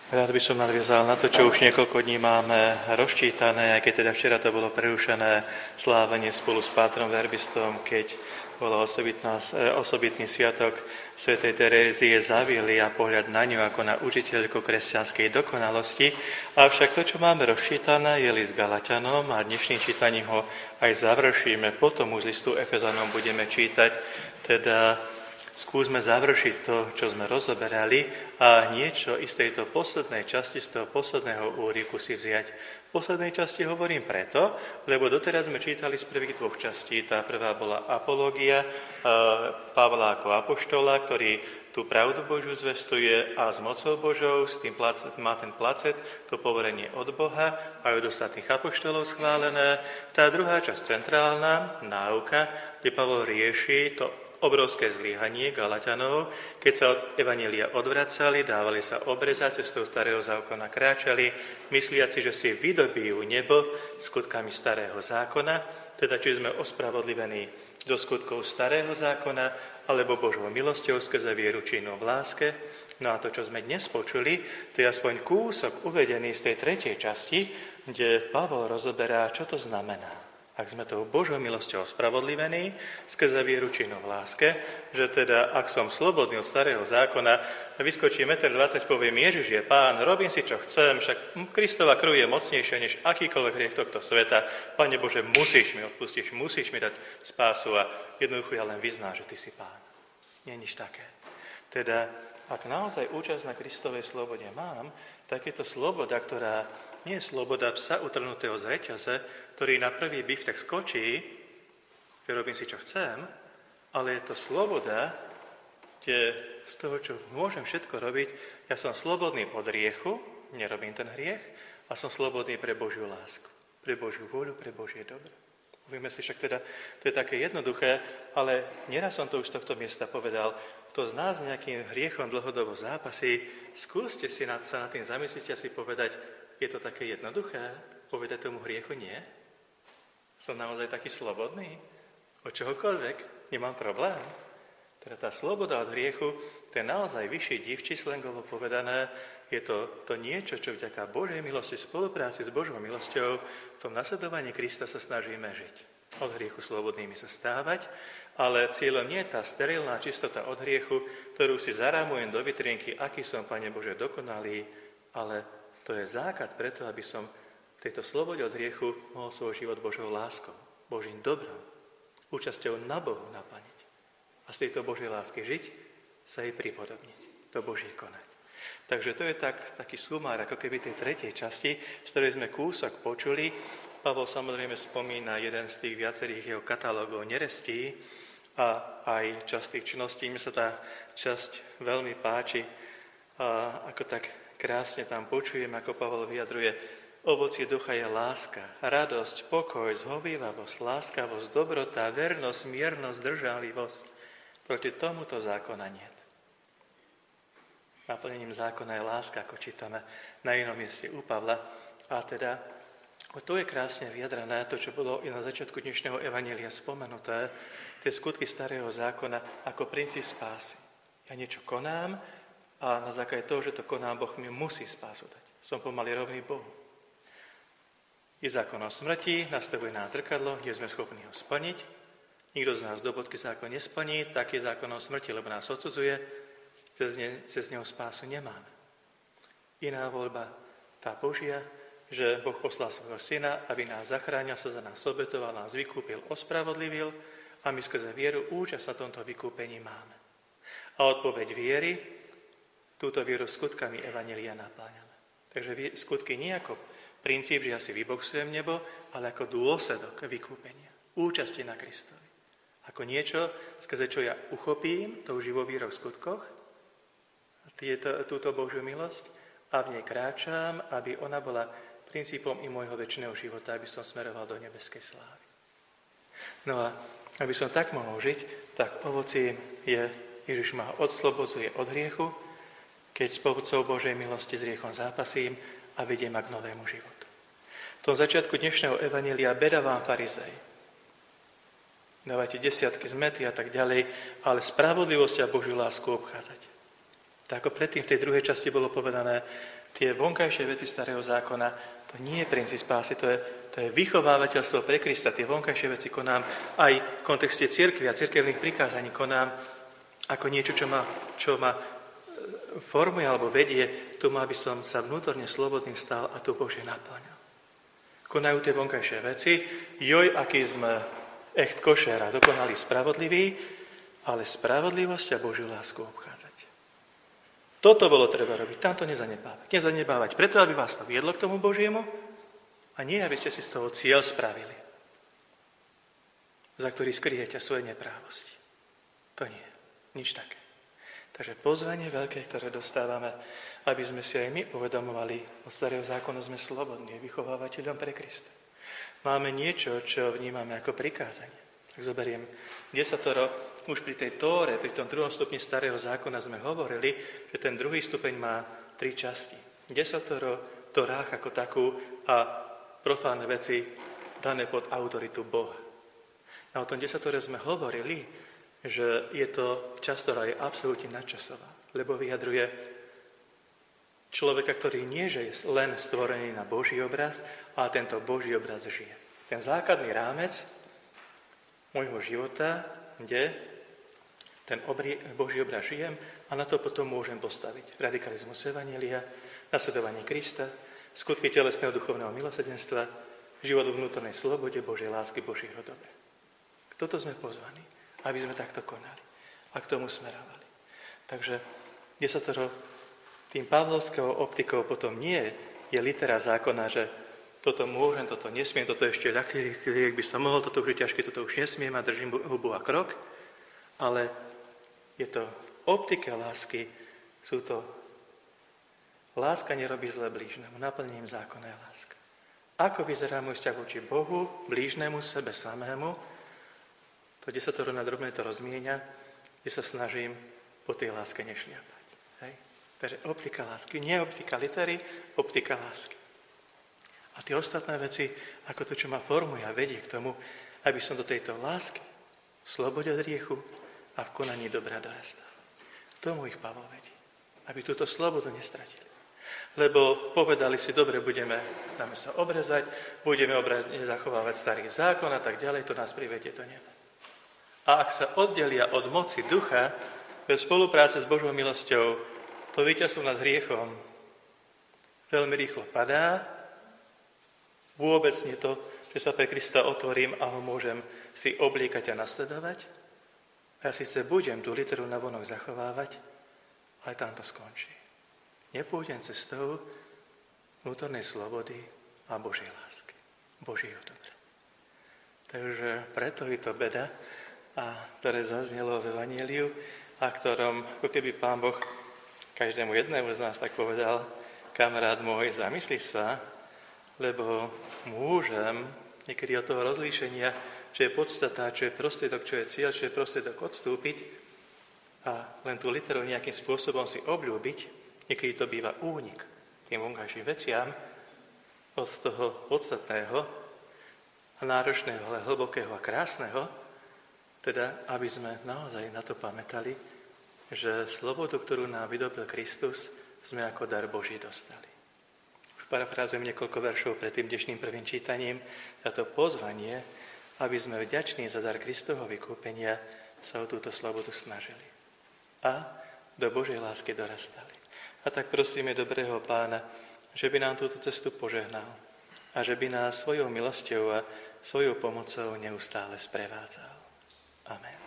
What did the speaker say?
Rád by som nadviazal na to, čo už niekoľko dní máme rozčítané, aj keď teda včera to bolo prerušené slávenie spolu s pátrom verbistom, keď bol osobitný sviatok svätej Terézie zavieli a pohľad na ňu ako na učiteľku kresťanskej dokonalosti. Avšak to, čo máme rozčítané, je list Galatianom a dnešným čítaním ho aj završíme. Potom už listu Efezanom budeme čítať, teda skúsme završiť to, čo sme rozoberali a niečo z tejto poslednej časti, z toho posledného úryvku si vziať. V poslednej časti hovorím preto, lebo doteraz sme čítali z prvých dvoch častí. Tá prvá bola apológia Pavla ako apoštola, ktorý tú pravdu Božiu zvestuje a s mocou Božou, má ten placet, to poverenie od Boha a od ostatných apoštolov schválené. Tá druhá časť centrálna, náuka, kde Pavol rieši to obrovské zlyhanie Galatianov, keď sa od evanjelia odvracali, dávali sa obrezať, cestou starého zákona kráčali, mysliaci, že si vydobijú nebo skutkami starého zákona, teda či sme ospravodlivení zo skutkov starého zákona, alebo Božou milosťou skrze vieru činnú v láske. No a to, čo sme dnes počuli, to je aspoň kúsok uvedený z tej tretej časti, kde Pavol rozoberá, čo to znamená. Ak sme tou Božou milosťou spravodlivení, skrze vieru činnú v láske, že teda, ak som slobodný od starého zákona, vyskočí 1,20 m, poviem, Ježiš je Pán, robím si, čo chcem, však Kristova krv je mocnejšia než akýkoľvek hriech tohto sveta. Pane Bože, musíš mi odpustiť, musíš mi dať spásu a jednoducho ja len vyznám, že Ty si Pán. Nie nič také. Teda, ak naozaj účasť na Kristovej slobode mám, tak je to sloboda, ktorá nie je sloboda psa utrhnutého z reťaze, ktorý na prvý biftek skočí, že robím si, čo chcem, ale je to sloboda, kde z toho, čo môžem všetko robiť, ja som slobodný od hriechu, nerobím ten hriech, a som slobodný pre Božiu lásku, pre Božiu vôľu, pre Božie dobro. Uvieme si, však teda, to je také jednoduché, ale nieraz som to už z tohto miesta povedal, kto z nás nejakým hriechom dlhodobo zápasí, skúste si sa nad tým zamyslieť a si povedať, je to také jednoduché? Povedať tomu hriechu nie? Som naozaj taký slobodný? Od čohokoľvek? Nemám problém? Teda tá sloboda od hriechu, to je naozaj vyšší div, číslenkovo povedané, je to niečo, čo vďaka Božej milosti, spolupráci s Božou milosťou, v tom nasledovaní Krista sa snažíme žiť. Od hriechu slobodnými sa stávať, ale cieľom nie je tá sterilná čistota od hriechu, ktorú si zarámujem do vitrienky, aký som, Pane Bože, dokonalý, ale to je základ preto, aby som v tejto slobode od hriechu mohol svoj život Božou láskou, Božím dobrom, účasťou na Bohu naplniť. A z tejto Božej lásky žiť, sa jej pripodobniť, to Božie konať. Takže to je taký sumár, ako keby tej tretej časti, z ktorej sme kúsok počuli. Pavol samozrejme spomína jeden z tých viacerých jeho katalógov nerestí a aj častých činností. Mne sa tá časť veľmi páči, ako tak krásne tam počujem, ako Pavol vyjadruje, ovocie ducha je láska, radosť, pokoj, zhovívavosť, láskavosť, dobrota, vernosť, miernosť, zdržanlivosť. Proti tomuto zákona niet. Naplnením zákona je láska, ako čítame na inom mieste u Pavla. A teda to je krásne vyjadrené, to, čo bolo i na začiatku dnešného evanjelia spomenuté, tie skutky starého zákona ako princíp spásy. Ja niečo konám, a na základe toho, že to konám, Boh mi musí spásu dať. Som pomaly rovný Bohu. Je zákonom smrti, nastavuje nás zrkadlo, nie sme schopní ho splniť. Nikto z nás do bodky zákon nesplní, tak je zákonom smrti, lebo nás odsudzuje, cez neho spásu nemáme. Iná voľba, tá Božia, že Boh poslal svojho syna, aby nás zachránil, sa za nás obetoval, nás vykúpil, ospravodlivil a my skrze vieru účasť na tomto vykúpení máme. A odpoveď viery, túto vieru skutkami evanjelia napláňame. Takže skutky nie ako princíp, že ja si vyboxujem nebo, ale ako dôsledok vykúpenia, účasti na Kristovi. Ako niečo, skrze čo ja uchopím tou živou vierou v skutkoch, túto Božiu milosť a v nej kráčam, aby ona bola princípom i môjho večného života, aby som smeroval do nebeskej slávy. No a aby som tak mohol žiť, tak ovocím je, Ježiš ma odslobodzuje od hriechu, keď s pomocou Božej milosti s hriechom zápasím a vedie ma k novému životu. V tom začiatku dnešného evanjelia beda vám farizej. Dávajte desiatky zmety a tak ďalej, ale spravodlivosť a Božiu lásku obchádzať. Tak ako predtým v tej druhej časti bolo povedané, tie vonkajšie veci starého zákona, to nie je princíp spásy, to je vychovávateľstvo pre Krista. Tie vonkajšie veci konám aj v kontexte cirkvi a cirkevných prikázaní konám ako niečo, čo ma formuje alebo vedie tomu, aby som sa vnútorne slobodný stal a tu Božie naplňal. Konajú tie vonkajšie veci, aký sme echt košer a dokonalý spravodlivý, ale spravodlivosť a Božiu lásku obchádzať. Toto bolo treba robiť, tam to nezanedbávať. Nezanedbávať preto, aby vás to viedlo k tomu Božiemu a nie, aby ste si z toho cieľ spravili, za ktorý skryjete svoje neprávosti. To nie, nič také. Takže pozvanie veľké, ktoré dostávame, aby sme si aj my uvedomovali, od starého zákona sme slobodní, vychovávateľom pre Krista. Máme niečo, čo vnímame ako prikázanie. Tak zoberiem 10. Už pri tej Tóre, pri tom 2. stupni starého zákona sme hovorili, že ten druhý stupeň má 3 časti. 10. Torách ako takú a profánne veci dané pod autoritu Boha. A o tom 10. sme hovorili, že je to časť, ktorá je absolútne nadčasová, lebo vyjadruje človeka, ktorý nie že je len stvorený na Boží obraz, ale tento Boží obraz žije. Ten základný rámec môjho života, kde ten Boží obraz žijem a na to potom môžem postaviť radikalizmus evanjelia, nasledovanie Krista, skutky telesného duchovného milosrdenstva, život v vnútornej slobode, Božej lásky, Božieho dobra. K toto sme pozvaní, aby sme takto konali a k tomu smerovali. Takže 10. tým pavlovskou optikou potom nie je litera zákona, že toto môžem, toto nesmiem, toto ešte ľahký liek by som mohol, toto už je ťažké, toto už nesmiem a držím hubu a krok, ale je to v optike lásky, sú to láska nerobí zle blížnemu, naplnením zákona je láska. Ako vyzerá môj vzťah voči Bohu, blížnemu, sebe samému, to 10. na drobné to rozmienia, kde sa snažím po tej láske nešliapať. Hej? Takže optika lásky, nie optika litery, optika lásky. A tie ostatné veci, ako to, čo ma formuje a vedie k tomu, aby som do tejto lásky, v slobode od hriechu a v konaní dobra dorastal. K tomu ich Pavol vedie, aby túto slobodu nestratili. Lebo povedali si, dobre, dáme sa obrezať, budeme obrazne zachovávať starý zákon a tak ďalej, to nás privedie do neba. A ak sa oddelia od moci ducha, bez spolupráce s Božou milosťou, to víťazstvo nad hriechom veľmi rýchlo padá. Vôbec nie to, že sa pre Krista otvorím a ho môžem si obliekať a nasledovať. A ja síce budem tú literu navonok zachovávať, ale tam to skončí. Nepôjdem cestou vnútornej slobody a Božej lásky, Božieho dobra. Takže preto je to beda, ktoré zaznelo v Evanjeliu a ktorom, ako keby Pán Boh každému jednému z nás tak povedal, kamarát môj, zamysli sa, lebo môžem niekedy od toho rozlíšenia, čo je podstata, čo je prostriedok, čo je cieľ, čo je prostriedok odstúpiť a len tú literu nejakým spôsobom si obľúbiť, niekedy to býva únik tým vonkajším veciam od toho podstatného a náročného, ale hlbokého a krásneho, teda aby sme naozaj na to pamätali, že slobodu, ktorú nám vydobil Kristus, sme ako dar Boží dostali. Už parafrázujem niekoľko veršov pred tým dnešným prvým čítaním, a to pozvanie, aby sme vďační za dar Kristovho vykúpenia sa o túto slobodu snažili a do Božej lásky dorastali. A tak prosíme dobrého Pána, že by nám túto cestu požehnal a že by nás svojou milosťou a svojou pomocou neustále sprevádzal. Amen.